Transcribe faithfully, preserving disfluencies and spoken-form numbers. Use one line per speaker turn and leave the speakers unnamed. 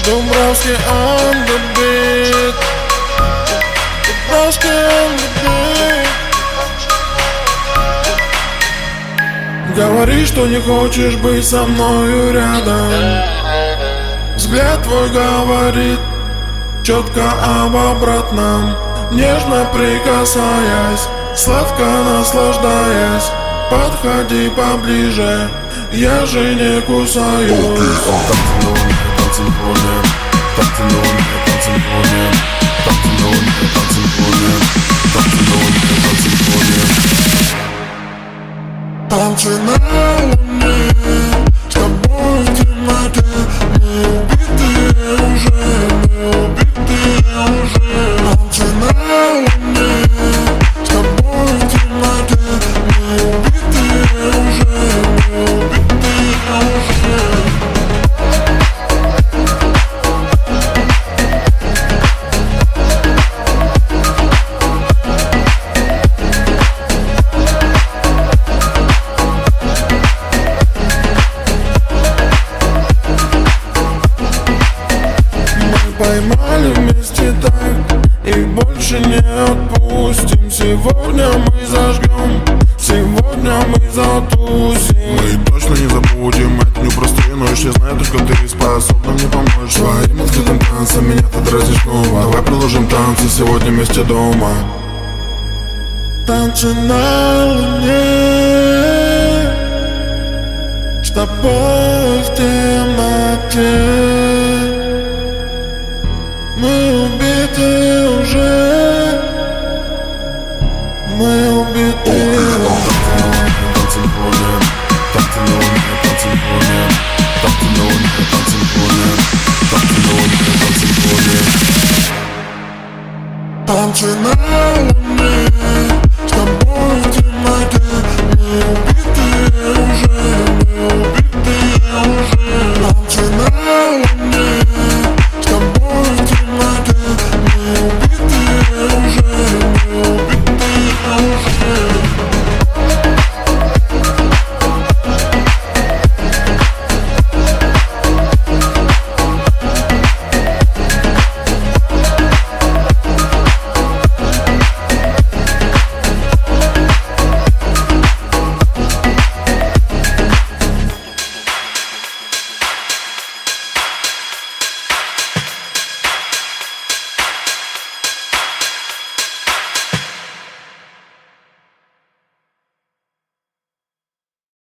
Домбровский on the beat. Домбровский on the beat. Говори, что не хочешь быть со мною рядом. Взгляд твой говорит четко об обратном. Нежно прикасаясь, сладко наслаждаясь, подходи поближе, я же не кусаюсь. Танцы на луне, с тобой в темноте. Мы убитые уже, мы убитые уже. Танцы на луне, с тобой в темноте. Мы убитые уже, мы убитые уже. Поймали вместе так и больше не отпустим. Сегодня мы зажгем, сегодня мы затусим.
Мы точно не забудем эту непростую ночь. Я знаю, только ты способна мне помочь. Своим открытым танцем меня ты дразнишь снова. Давай продолжим танцы сегодня вместе дома.
Танцы на луне, с тобой в темноте. Мы убиты уже, мы убиты уже.
Танцы на луне, танцы на луне, танцы на луне, танцы на луне, танцы на луне, танцы на луне, танцы на луне.
Танцы на